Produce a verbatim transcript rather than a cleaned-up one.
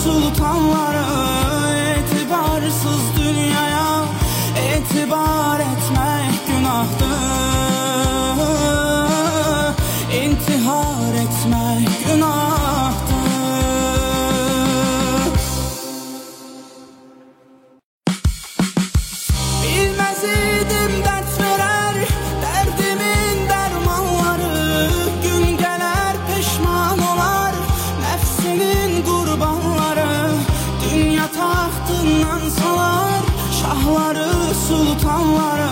sultanları, etibarsız dünyaya etibar etmek günahtır, intihar etmek günahtır. Bilmez idim dert verer derdimin dermanları, gün geler pişman olar nefsinin kurbanları, dünya tahtından salar şahları sultanları,